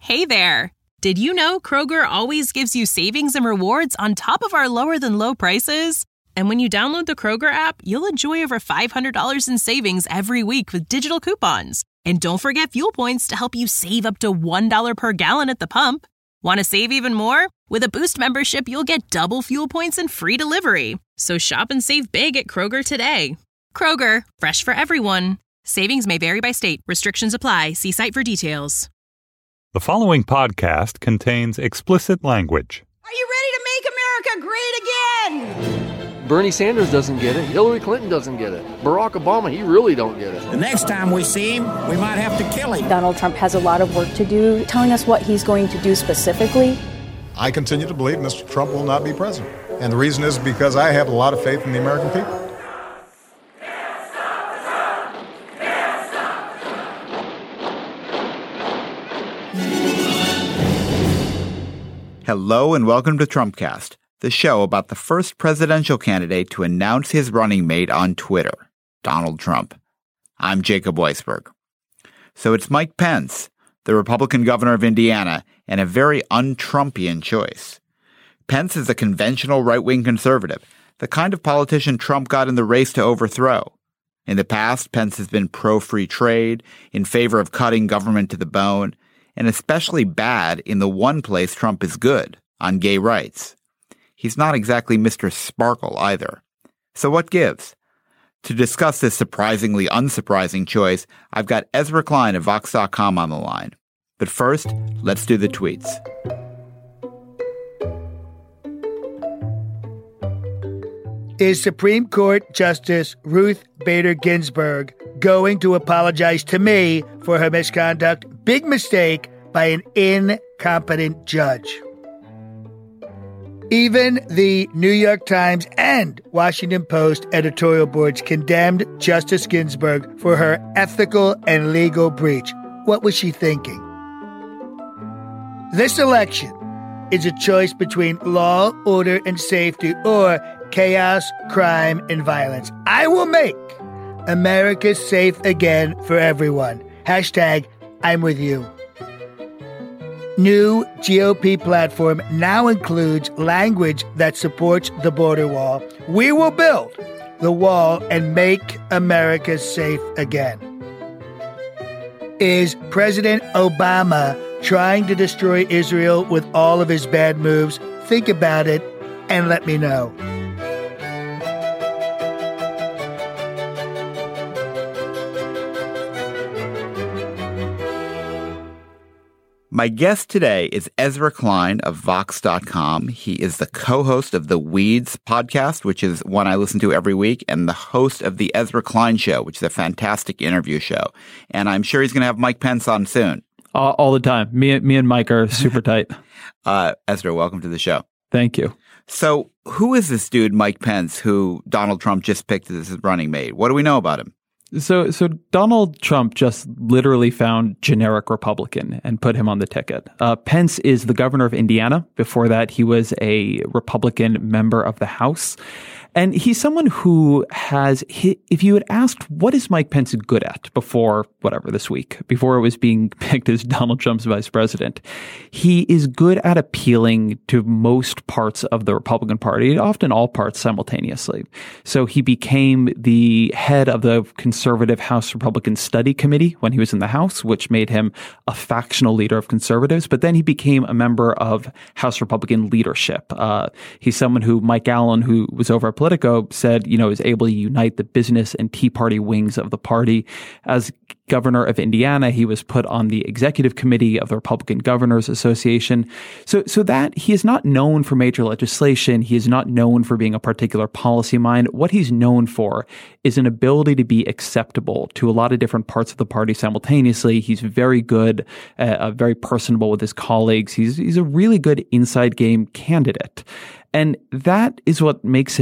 Hey there! Did you know Kroger always gives you savings and rewards on top of our lower-than-low prices? And when you download the Kroger app, you'll enjoy over $500 in savings every week with digital coupons. And don't forget fuel points to help you save up to $1 per gallon at the pump. Want to save even more? With a Boost membership, you'll get double fuel points and free delivery. So shop and save big at Kroger today. Kroger, fresh for everyone. Savings may vary by state. Restrictions apply. See site for details. The following podcast contains explicit language. Are you ready to make America great again? Bernie Sanders doesn't get it. Hillary Clinton doesn't get it. Barack Obama, he really don't get it. The next time we see him, we might have to kill him. Donald Trump has a lot of work to do, telling us what he's going to do specifically. I continue to believe Mr. Trump will not be president. And the reason is because I have a lot of faith in the American people. Hello and welcome to Trumpcast, the show about the first presidential candidate to announce his running mate on Twitter, Donald Trump. I'm Jacob Weisberg. So it's Mike Pence, the Republican governor of Indiana, and a very un-Trumpian choice. Pence is a conventional right-wing conservative, the kind of politician Trump got in the race to overthrow. In the past, Pence has been pro-free trade, in favor of cutting government to the bone, and especially bad in the one place Trump is good, on gay rights. He's not exactly Mr. Sparkle either. So what gives? To discuss this surprisingly unsurprising choice, I've got Ezra Klein of Vox.com on the line. But first, let's do the tweets. Is Supreme Court Justice Ruth Bader Ginsburg going to apologize to me for her misconduct? Big mistake by an incompetent judge. Even the New York Times and Washington Post editorial boards condemned Justice Ginsburg for her ethical and legal breach. What was she thinking? This election is a choice between law, order, and safety, or chaos, crime, and violence. I will make America safe again for everyone. Hashtag I'm with you. New GOP platform now includes language that supports the border wall. We will build the wall and make America safe again. Is President Obama trying to destroy Israel with all of his bad moves? Think about it and let me know. My guest today is Ezra Klein of Vox.com. He is the co-host of the Weeds podcast, which is one I listen to every week, and the host of the Ezra Klein Show, which is a fantastic interview show. And I'm sure he's going to have Mike Pence on soon. All the time. Me and Mike are super tight. Ezra, welcome to the show. Thank you. So who is this dude, Mike Pence, who Donald Trump just picked as his running mate? What do we know about him? So Donald Trump just literally found generic Republican and put him on the ticket. Pence is the governor of Indiana. Before that, he was a Republican member of the House. And he's someone who has, if you had asked, what is Mike Pence good at before this week, before it was being picked as Donald Trump's vice president, he is good at appealing to most parts of the Republican Party, often all parts simultaneously. So he became the head of the conservative House Republican Study Committee when he was in the House, which made him a factional leader of conservatives. But then he became a member of House Republican leadership. He's someone who Mike Allen, who was over at Politico, said, is able to unite the business and Tea Party wings of the party. As governor of Indiana, he was put on the executive committee of the Republican Governors Association. So that he is not known for major legislation. He is not known for being a particular policy mind. What he's known for is an ability to be acceptable to a lot of different parts of the party simultaneously. He's very good, very personable with his colleagues. He's a really good inside game candidate. And that is what makes him,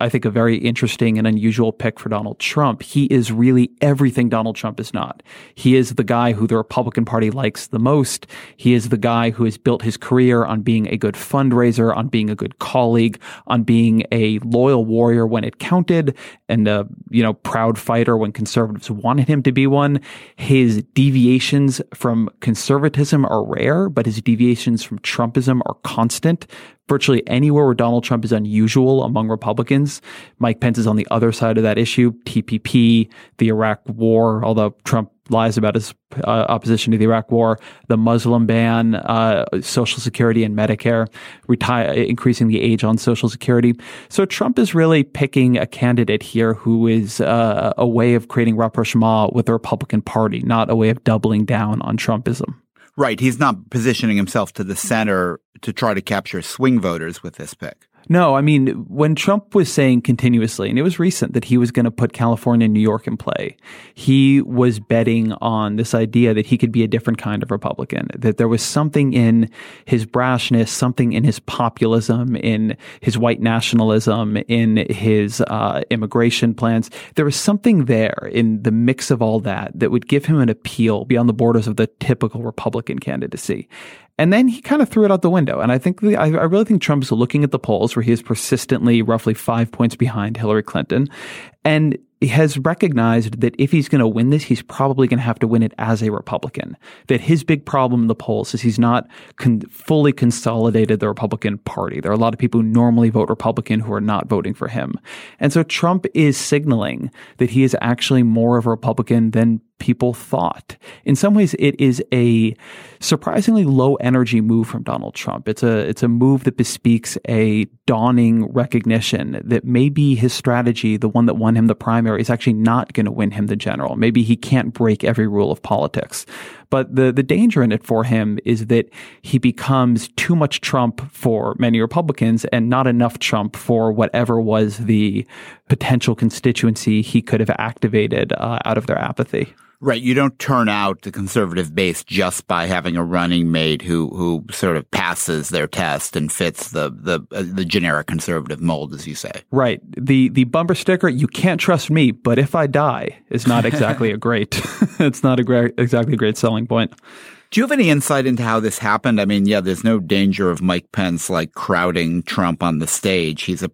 I think, a very interesting and unusual pick for Donald Trump. He is really everything Donald Trump is not. He is the guy who the Republican Party likes the most. He is the guy who has built his career on being a good fundraiser, on being a good colleague, on being a loyal warrior when it counted, and a proud fighter when conservatives wanted him to be one. His deviations from conservatism are rare, but his deviations from Trumpism are constant. Virtually anywhere where Donald Trump is unusual among Republicans, Mike Pence is on the other side of that issue. TPP, the Iraq War, although Trump lies about his opposition to the Iraq War, the Muslim ban, Social Security and Medicare, increasing the age on Social Security. So Trump is really picking a candidate here who is a way of creating rapprochement with the Republican Party, not a way of doubling down on Trumpism. Right. He's not positioning himself to the center to try to capture swing voters with this pick. No, I mean, when Trump was saying continuously, and it was recent, that he was going to put California and New York in play, he was betting on this idea that he could be a different kind of Republican, that there was something in his brashness, something in his populism, in his white nationalism, in his immigration plans. There was something there in the mix of all that would give him an appeal beyond the borders of the typical Republican candidacy. And then he kind of threw it out the window. And I think I really think Trump is looking at the polls where he is persistently roughly 5 points behind Hillary Clinton, and he has recognized that if he's going to win this, he's probably going to have to win it as a Republican. That his big problem in the polls is he's not fully consolidated the Republican Party. There are a lot of people who normally vote Republican who are not voting for him. And so Trump is signaling that he is actually more of a Republican than people thought. In some ways, it is a surprisingly low energy move from Donald Trump. It's a move that bespeaks a dawning recognition that maybe his strategy, the one that won him the primary, is actually not going to win him the general. Maybe he can't break every rule of politics. But the danger in it for him is that he becomes too much Trump for many Republicans and not enough Trump for whatever was the potential constituency he could have activated out of their apathy. Right. You don't turn out the conservative base just by having a running mate who sort of passes their test and fits the generic conservative mold, as you say. Right. The bumper sticker, "You can't trust me, but if I die," is not exactly it's not exactly a great selling point. Do you have any insight into how this happened? I mean, yeah, there's no danger of Mike Pence like crowding Trump on the stage. He's a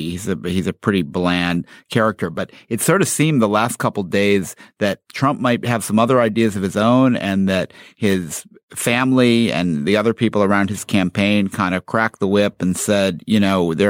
pretty bland character, but it sort of seemed the last couple of days that Trump might have some other ideas of his own, and that his family and the other people around his campaign kind of cracked the whip and said, you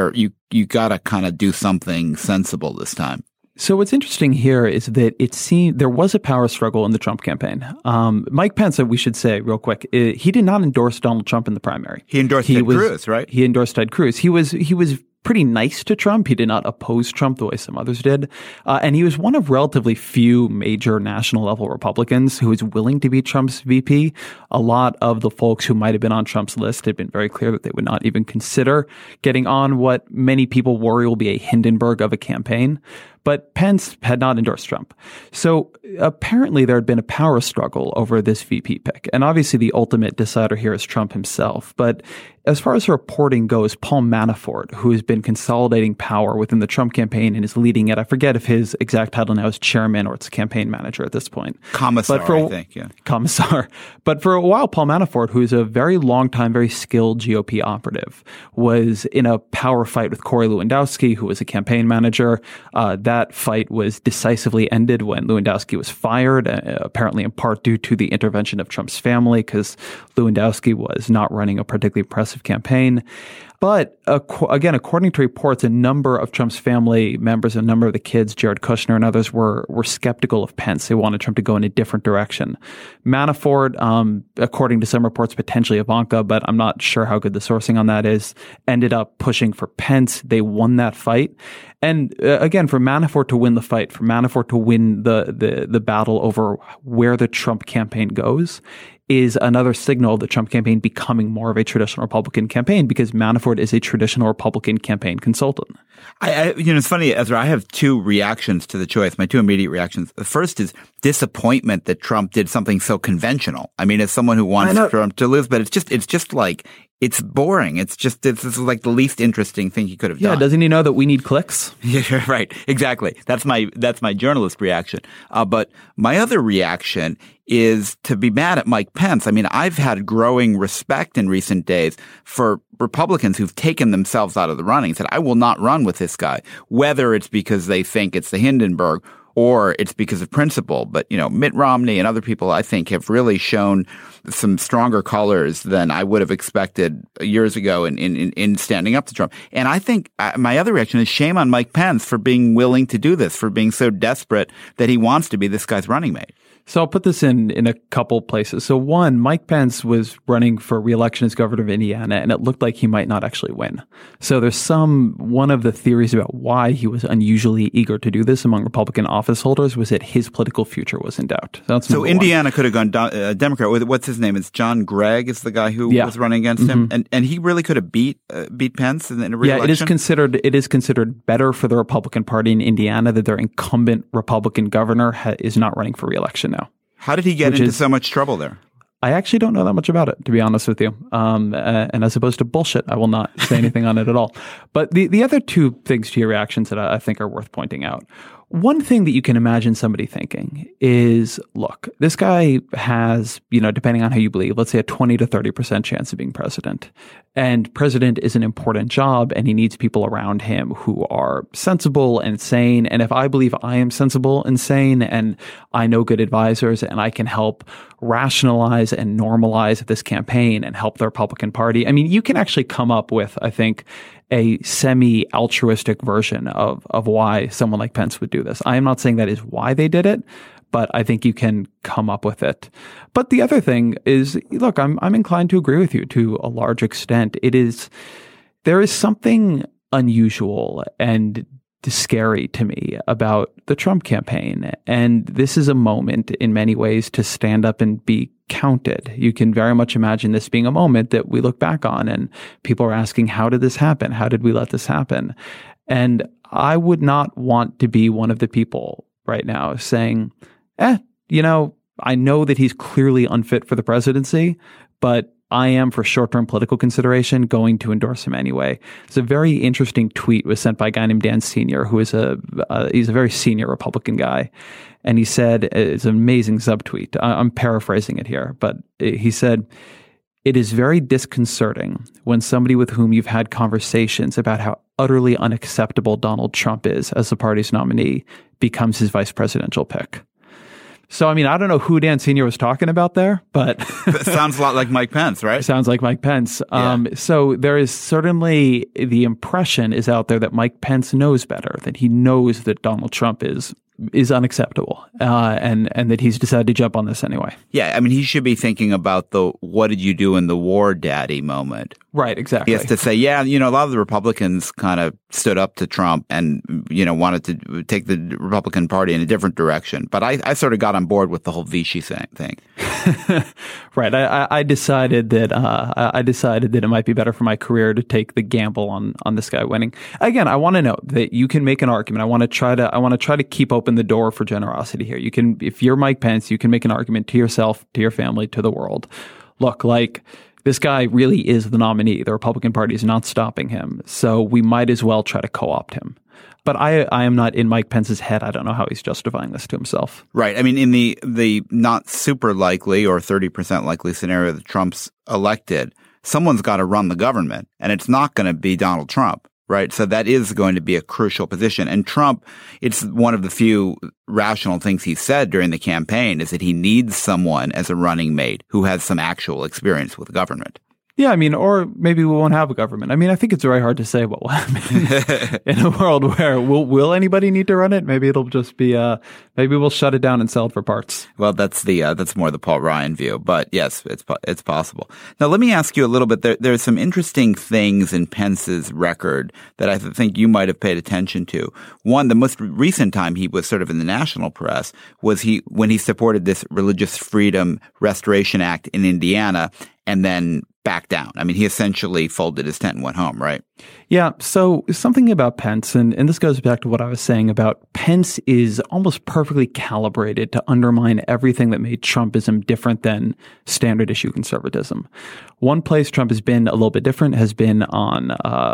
got to kind of do something sensible this time. So what's interesting here is that it seemed there was a power struggle in the Trump campaign. Mike Pence, we should say real quick, he did not endorse Donald Trump in the primary. He endorsed Ted Cruz, right? He endorsed Ted Cruz. He was pretty nice to Trump. He did not oppose Trump the way some others did. And he was one of relatively few major national level Republicans who was willing to be Trump's VP. A lot of the folks who might have been on Trump's list had been very clear that they would not even consider getting on what many people worry will be a Hindenburg of a campaign. But Pence had not endorsed Trump. So apparently there had been a power struggle over this VP pick. And obviously the ultimate decider here is Trump himself. But as far as the reporting goes, Paul Manafort, who has been consolidating power within the Trump campaign and is leading it, I forget if his exact title now is chairman or it's campaign manager at this point. Commissar, I think, yeah. Commissar. But for a while, Paul Manafort, who is a very long time, very skilled GOP operative, was in a power fight with Corey Lewandowski, who was a campaign manager. That fight was decisively ended when Lewandowski was fired, apparently in part due to the intervention of Trump's family, because Lewandowski was not running a particularly impressive campaign. But again, according to reports, a number of Trump's family members, a number of the kids, Jared Kushner and others, were skeptical of Pence. They wanted Trump to go in a different direction. Manafort, according to some reports, potentially Ivanka, but I'm not sure how good the sourcing on that is, ended up pushing for Pence. They won that fight. And again, for Manafort to win the fight, for Manafort to win the battle over where the Trump campaign goes, is another signal of the Trump campaign becoming more of a traditional Republican campaign because Manafort is a traditional Republican campaign consultant. It's funny, Ezra, I have two reactions to the choice, my two immediate reactions. The first is disappointment that Trump did something so conventional. I mean, as someone who wants Trump to lose, but it's just like, it's boring. This is like the least interesting thing he could have done. Yeah, doesn't he know that we need clicks? Yeah, right. Exactly. That's my journalist reaction. But my other reaction is to be mad at Mike Pence. I mean, I've had growing respect in recent days for Republicans who've taken themselves out of the running, said, I will not run with this guy, whether it's because they think it's the Hindenburg or it's because of principle. But, Mitt Romney and other people, I think, have really shown some stronger colors than I would have expected years ago in standing up to Trump. And I think my other reaction is shame on Mike Pence for being willing to do this, for being so desperate that he wants to be this guy's running mate. So I'll put this in a couple places. So one, Mike Pence was running for re-election as governor of Indiana, and it looked like he might not actually win. So there's one of the theories about why he was unusually eager to do this among Republican office holders was that his political future was in doubt. So Indiana could have gone Democrat. What's his name? It's John Gregg is the guy who was running against him. And he really could have beat Pence in a re-election? Yeah, it is considered better for the Republican Party in Indiana that their incumbent Republican governor is not running for re-election now. How did he get into so much trouble there? I actually don't know that much about it, to be honest with you. And as opposed to bullshit, I will not say anything on it at all. But the other two things to your reactions that I think are worth pointing out. One thing that you can imagine somebody thinking is, look, this guy has, depending on how you believe, let's say a 20 to 30% chance of being president. And president is an important job, and he needs people around him who are sensible and sane. And if I believe I am sensible and sane, and I know good advisors, and I can help rationalize and normalize this campaign and help the Republican Party, I mean, you can actually come up with, I think, a semi-altruistic version of why someone like Pence would do this. I am not saying that is why they did it, but I think you can come up with it. But the other thing is, look, I'm inclined to agree with you to a large extent. There is something unusual and scary to me about the Trump campaign. And this is a moment in many ways to stand up and be counted. You can very much imagine this being a moment that we look back on and people are asking, how did this happen? How did we let this happen? And I would not want to be one of the people right now saying, I know that he's clearly unfit for the presidency, but I am, for short-term political consideration, going to endorse him anyway. It's a very interesting tweet was sent by a guy named Dan Senior, who is he's a very senior Republican guy. And he said, it's an amazing subtweet. I'm paraphrasing it here, but he said, it is very disconcerting when somebody with whom you've had conversations about how utterly unacceptable Donald Trump is as the party's nominee becomes his vice presidential pick. So, I mean, I don't know who Dan Senior was talking about there, but it sounds a lot like Mike Pence, right? Sounds like Mike Pence. Yeah. So there is certainly the impression is out there that Mike Pence knows better, that he knows that Donald Trump is unacceptable, and that he's decided to jump on this anyway. Yeah, I mean, he should be thinking about the "what did you do in the war, Daddy" moment. Right, exactly. He has to say, a lot of the Republicans kind of stood up to Trump and, wanted to take the Republican Party in a different direction. But I sort of got on board with the whole Vichy thing. Right. I decided that it might be better for my career to take the gamble on this guy winning. Again, I want to note that you can make an argument. I want to try to keep open the door for generosity here. You can, if you're Mike Pence, you can make an argument to yourself, to your family, to the world. Look, like, this guy really is the nominee. The Republican Party is not stopping him. So we might as well try to co-opt him. But I am not in Mike Pence's head. I don't know how he's justifying this to himself. Right. I mean, in the not super likely or 30% likely scenario that Trump's elected, someone's got to run the government, and it's not going to be Donald Trump. Right. So that is going to be a crucial position. And Trump, it's one of the few rational things he said during the campaign is that he needs someone as a running mate who has some actual experience with government. Yeah, I mean, or maybe we won't have a government. I mean, I think it's very hard to say what will happen in a world where will anybody need to run it? Maybe it'll just be maybe we'll shut it down and sell it for parts. Well, that's more the Paul Ryan view, but yes, it's possible. Now, let me ask you a little bit. There's some interesting things in Pence's record that I think you might have paid attention to. One, the most recent time he was sort of in the national press was when he supported this Religious Freedom Restoration Act in Indiana, and then back down. I mean, he essentially folded his tent and went home, right? Yeah. So something about Pence, and this goes back to what I was saying about Pence is almost perfectly calibrated to undermine everything that made Trumpism different than standard issue conservatism. One place Trump has been a little bit different has been on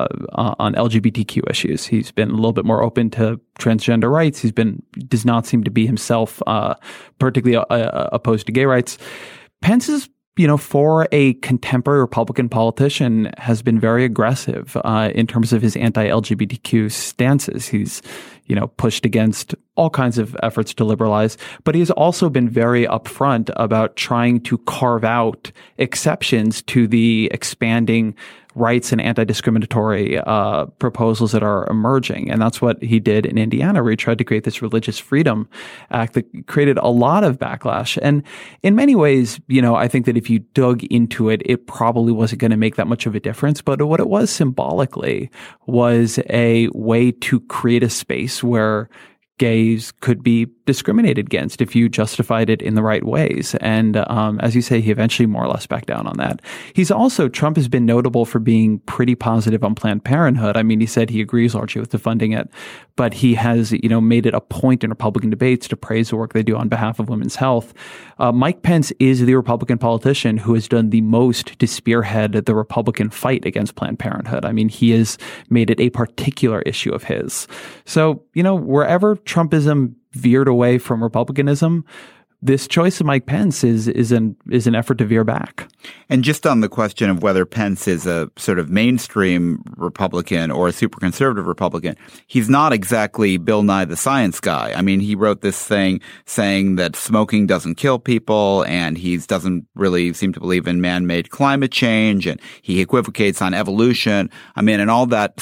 LGBTQ issues. He's been a little bit more open to transgender rights. Does not seem to be himself particularly opposed to gay rights. Pence is, for a contemporary Republican politician, has been very aggressive in terms of his anti-LGBTQ stances. He's, pushed against all kinds of efforts to liberalize, but he has also been very upfront about trying to carve out exceptions to the expanding rights and anti-discriminatory proposals that are emerging. And that's what he did in Indiana, where he tried to create this Religious Freedom Act that created a lot of backlash. And in many ways, I think that if you dug into it, it probably wasn't going to make that much of a difference. But what it was symbolically was a way to create a space where gays could be discriminated against if you justified it in the right ways. And as you say, he eventually more or less backed down on that. Trump has been notable for being pretty positive on Planned Parenthood. I mean, he said he agrees largely with the funding it, but he has, made it a point in Republican debates to praise the work they do on behalf of women's health. Mike Pence is the Republican politician who has done the most to spearhead the Republican fight against Planned Parenthood. I mean, he has made it a particular issue of his. So, wherever Trumpism veered away from Republicanism, this choice of Mike Pence is an effort to veer back. And just on the question of whether Pence is a sort of mainstream Republican or a super conservative Republican, he's not exactly Bill Nye the Science Guy. I mean, he wrote this thing saying that smoking doesn't kill people, and he doesn't really seem to believe in man-made climate change, and he equivocates on evolution. I mean, and all that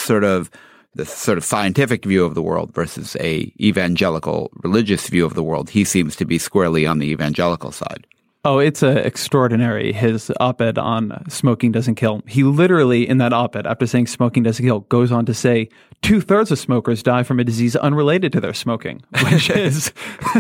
the sort of scientific view of the world versus a evangelical religious view of the world. He seems to be squarely on the evangelical side. Oh, it's extraordinary. His op-ed on smoking doesn't kill. He literally, in that op-ed, after saying smoking doesn't kill, goes on to say 2/3 of smokers die from a disease unrelated to their smoking, which is,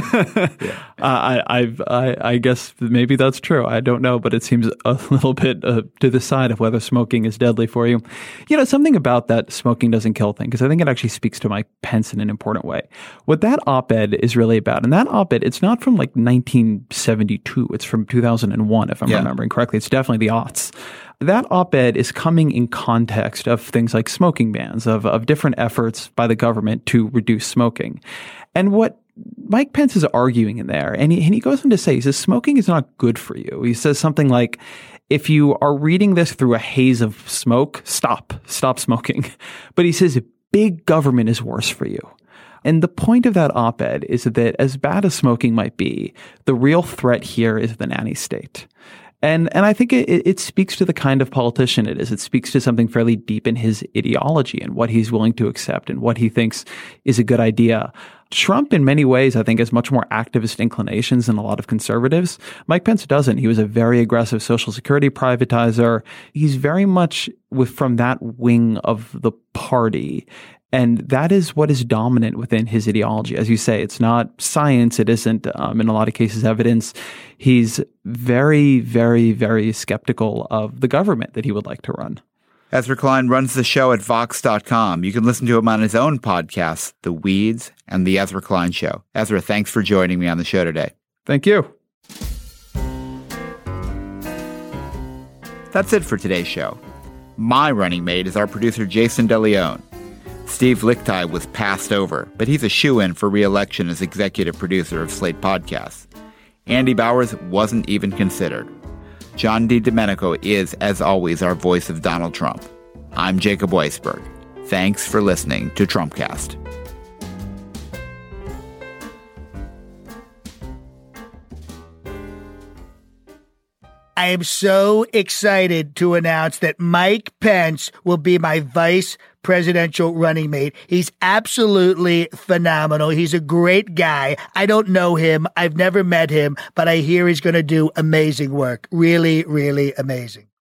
I guess maybe that's true. I don't know, but it seems a little bit to the side of whether smoking is deadly for you. Something about that smoking doesn't kill thing, because I think it actually speaks to Mike Pence in an important way. What that op-ed is really about, and that op-ed, it's not from like 1972. It's from 2001, if I'm remembering correctly. It's definitely the aughts. That op-ed is coming in context of things like smoking bans, of different efforts by the government to reduce smoking. And what Mike Pence is arguing in there, and he goes on to say, he says, smoking is not good for you. He says something like, if you are reading this through a haze of smoke, stop smoking. But he says, big government is worse for you. And the point of that op-ed is that as bad as smoking might be, the real threat here is the nanny state. And I think it speaks to the kind of politician it is. It speaks to something fairly deep in his ideology and what he's willing to accept and what he thinks is a good idea. Trump, in many ways, I think, has much more activist inclinations than a lot of conservatives. Mike Pence doesn't. He was a very aggressive Social Security privatizer. He's very much from that wing of the party. And that is what is dominant within his ideology. As you say, it's not science. It isn't, in a lot of cases, evidence. He's very, very, very skeptical of the government that he would like to run. Ezra Klein runs the show at Vox.com. You can listen to him on his own podcasts, The Weeds and The Ezra Klein Show. Ezra, thanks for joining me on the show today. Thank you. That's it for today's show. My running mate is our producer, Jason DeLeon. Steve Lickteig was passed over, but he's a shoo-in for re-election as executive producer of Slate Podcasts. Andy Bowers wasn't even considered. John DiDomenico is, as always, our voice of Donald Trump. I'm Jacob Weisberg. Thanks for listening to Trumpcast. I am so excited to announce that Mike Pence will be my vice presidential running mate. He's absolutely phenomenal. He's a great guy. I don't know him. I've never met him, but I hear he's going to do amazing work. Really, really amazing.